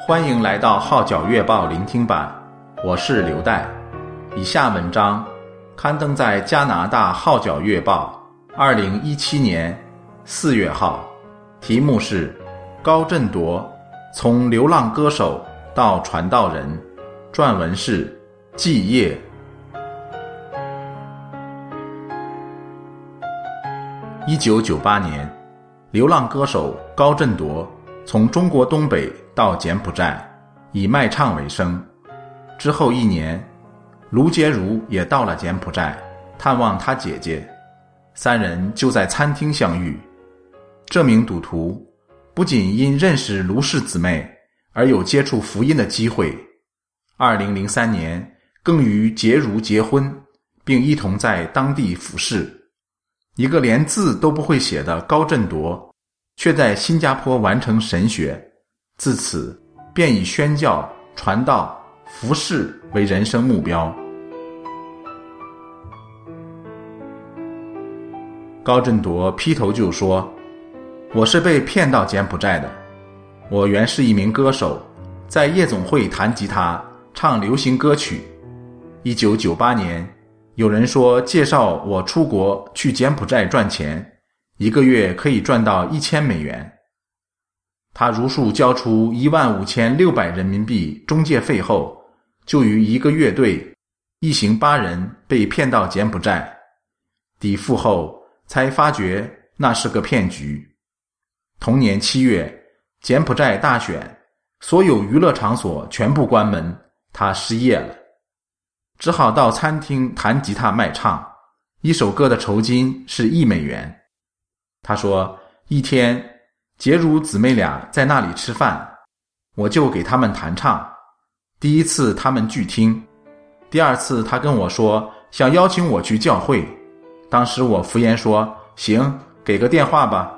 欢迎来到号角月报聆听版，我是刘岱。以下文章刊登在加拿大号角月报2017年4月号，题目是高振铎从流浪歌手到传道人，撰文是季业。1998年，流浪歌手高振铎从中国东北到柬埔寨，以卖唱为生。之后1年，卢杰如也到了柬埔寨，探望他姐姐，3人就在餐厅相遇。这名赌徒不仅因认识卢氏姊妹而有接触福音的机会，2003年更与杰如结婚，并一同在当地服侍。一个连字都不会写的高振铎，却在新加坡完成神学，自此便以宣教、传道、服侍为人生目标。高振铎劈头就说：“我是被骗到柬埔寨的。我原是一名歌手，在夜总会弹吉他，唱流行歌曲。1998年，有人说介绍我出国去柬埔寨赚钱，1个月可以赚到1000美元。他如数交出15600人民币中介费后，就与一个乐队一行8人被骗到柬埔寨，抵付后才发觉那是个骗局。同年7月，柬埔寨大选，所有娱乐场所全部关门，他失业了，只好到餐厅弹吉他卖唱，一首歌的酬金是1美元。他说，一天杰如姊妹俩在那里吃饭，我就给他们弹唱。第一次他们拒听，第二次他跟我说想邀请我去教会，当时我敷衍说行，给个电话吧。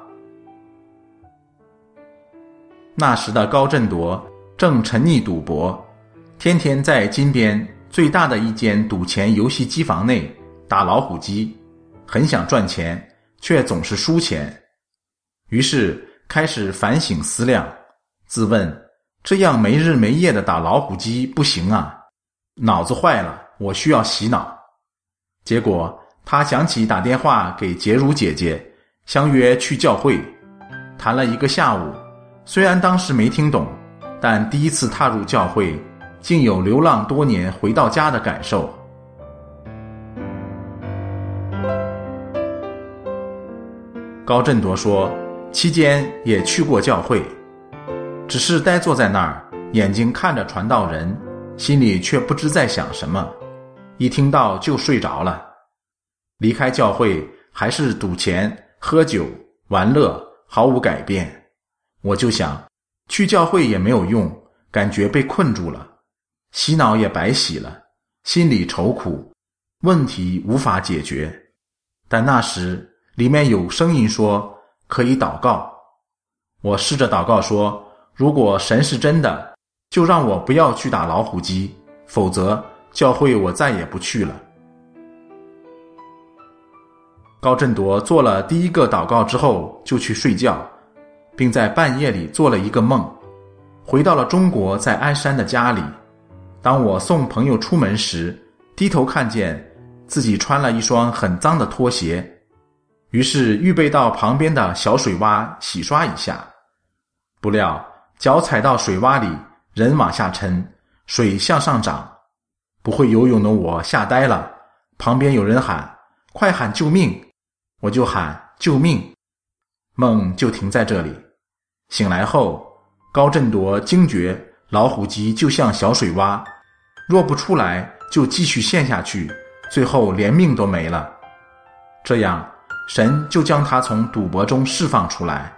那时的高振铎正沉溺赌博，天天在金边最大的一间赌钱游戏机房内打老虎机，很想赚钱，却总是输钱。于是开始反省思量，自问这样没日没夜的打老虎机不行啊，脑子坏了，我需要洗脑。结果他想起打电话给杰如姐姐，相约去教会，谈了1个下午。虽然当时没听懂，但第一次踏入教会，竟有流浪多年回到家的感受。高振铎说，期间也去过教会，只是呆坐在那儿，眼睛看着传道人，心里却不知在想什么，一听到就睡着了。离开教会还是赌钱、喝酒、玩乐，毫无改变。我就想，去教会也没有用，感觉被困住了，洗脑也白洗了，心里愁苦，问题无法解决。但那时里面有声音说可以祷告，我试着祷告说，如果神是真的，就让我不要去打老虎机，否则教会我再也不去了。高振铎做了第1个祷告之后就去睡觉，并在半夜里做了一个梦，回到了中国在鞍山的家里。当我送朋友出门时，低头看见自己穿了一双很脏的拖鞋，于是预备到旁边的小水洼洗刷一下。不料脚踩到水洼里，人往下沉，水向上涨，不会游泳的我吓呆了，旁边有人喊快喊救命，我就喊救命，梦就停在这里。醒来后，高振铎惊觉老虎机就像小水洼，若不出来就继续陷下去，最后连命都没了。这样神就将他从赌博中释放出来。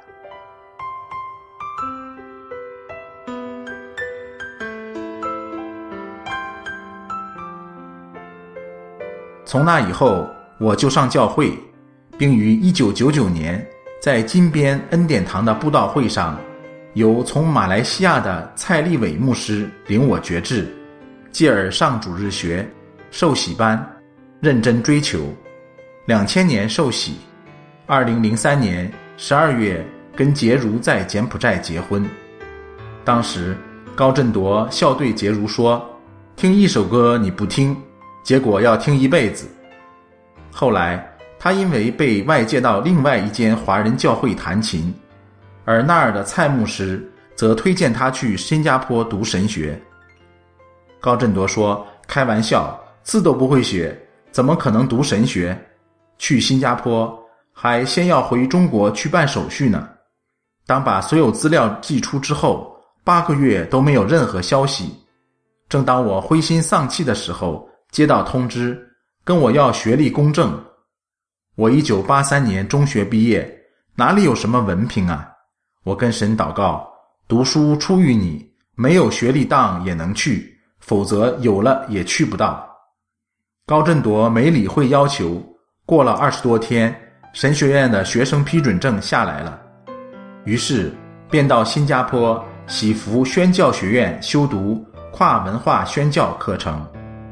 从那以后，我就上教会，并于1999年在金边恩典堂的布道会上，由从马来西亚的蔡立伟牧师领我决志，继而上主日学、受洗班，认真追求。2000年受洗，2003年12月跟杰如在柬埔寨结婚。当时高振铎笑对杰如说，听一首歌你不听，结果要听一辈子。后来他因为被外借到另外一间华人教会弹琴，而那儿的蔡牧师则推荐他去新加坡读神学。高振铎说，开玩笑，字都不会写，怎么可能读神学？去新加坡还先要回中国去办手续呢。当把所有资料寄出之后，8个月都没有任何消息。正当我灰心丧气的时候，接到通知，跟我要学历公证。我1983年中学毕业，哪里有什么文凭啊？我跟神祷告，读书出于你，没有学历当也能去，否则有了也去不到。高振铎没理会要求，过了20多天，神学院的学生批准证下来了，于是便到新加坡喜福宣教学院修读跨文化宣教课程。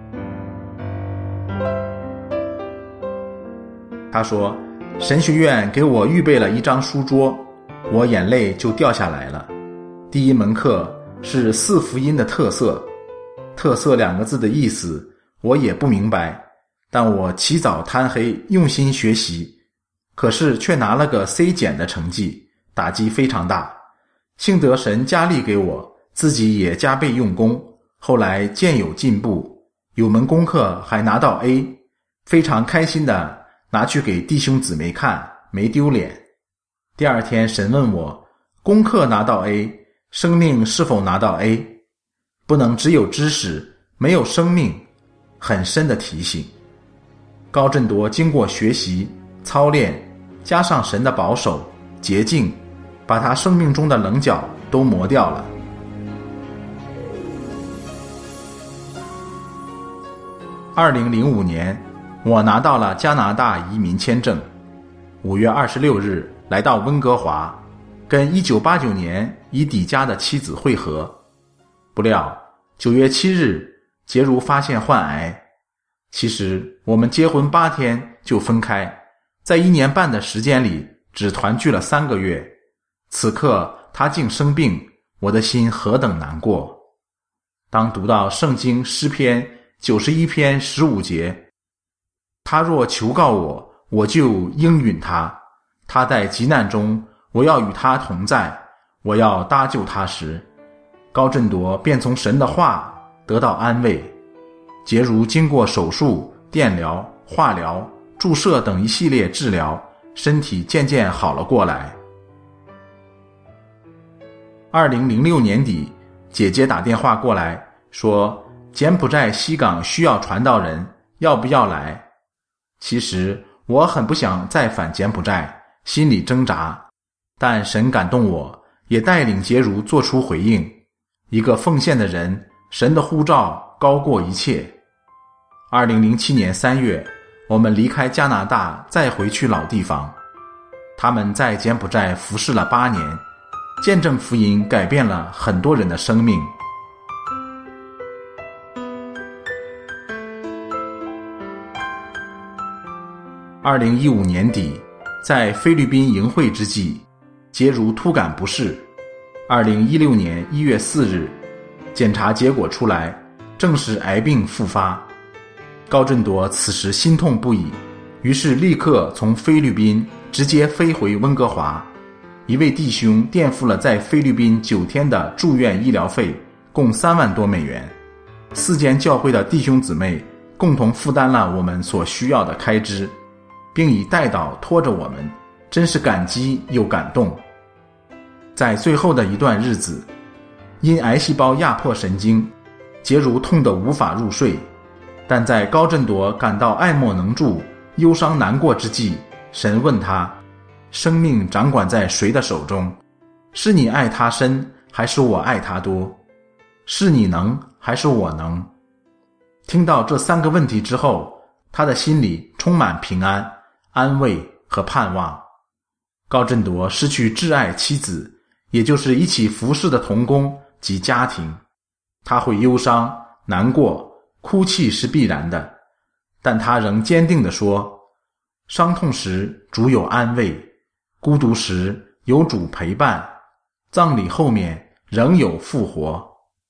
他说，神学院给我预备了一张书桌，我眼泪就掉下来了。第一门课是4福音的特色，特色2个字的意思我也不明白，但我起早贪黑用心学习，可是却拿了个 C 减的成绩，打击非常大。幸得神加力给我，自己也加倍用功，后来渐有进步，有门功课还拿到 A， 非常开心的拿去给弟兄姊妹看，没丢脸。第2天神问我，功课拿到 A， 生命是否拿到 A？ 不能只有知识没有生命，很深的提醒。高振铎经过学习操练，加上神的保守洁净，把他生命中的棱角都磨掉了。2005年我拿到了加拿大移民签证，5月26日来到温哥华，跟1989年已抵家的妻子会合。不料9月7日杰如发现患癌。其实我们结婚8天就分开，在1年半的时间里只团聚了3个月。此刻他竟生病，我的心何等难过。当读到圣经诗篇91篇15节，他若求告我，我就应允他，他在急难中，我要与他同在，我要搭救他时，高振铎便从神的话得到安慰。杰如经过手术、电疗、化疗、注射等一系列治疗，身体渐渐好了过来。2006年底，姐姐打电话过来说，柬埔寨西港需要传道人，要不要来？其实我很不想再返柬埔寨，心里挣扎，但神感动我，也带领杰如做出回应。一个奉献的人，神的呼召高过一切。2007年3月，我们离开加拿大，再回去老地方。他们在柬埔寨服侍了8年，见证福音改变了很多人的生命。2015年底，在菲律宾营会之际，杰如突感不适。2016年1月4日，检查结果出来，证实癌病复发。高振铎此时心痛不已，于是立刻从菲律宾直接飞回温哥华。一位弟兄垫付了在菲律宾9天的住院医疗费，共3万多美元。4间教会的弟兄姊妹共同负担了我们所需要的开支，并以代祷拖着我们，真是感激又感动。在最后的一段日子，因癌细胞压迫神经，杰如痛得无法入睡。但在高振铎感到爱莫能助、忧伤难过之际，神问他，生命掌管在谁的手中？是你爱他深，还是我爱他多？是你能，还是我能？听到这3个问题之后，他的心里充满平安、安慰和盼望。高振铎失去挚爱妻子，也就是一起服侍的同工及家庭，他会忧伤、难过，哭泣是必然的，但他仍坚定地说，伤痛时主有安慰，孤独时有主陪伴，葬礼后面仍有复活。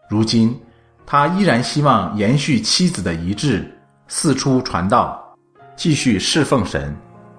如今他依然希望延续妻子的遗志，四处传道，继续侍奉神。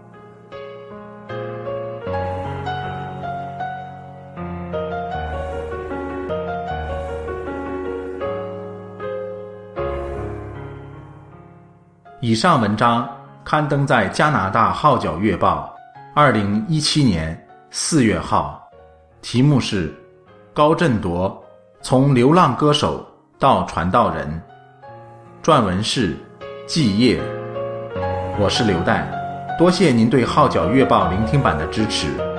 以上文章刊登在加拿大号角月报2017年4月号，题目是高振铎从流浪歌手到传道人，撰文是季业。我是刘岱，多谢您对号角月报聆听版的支持。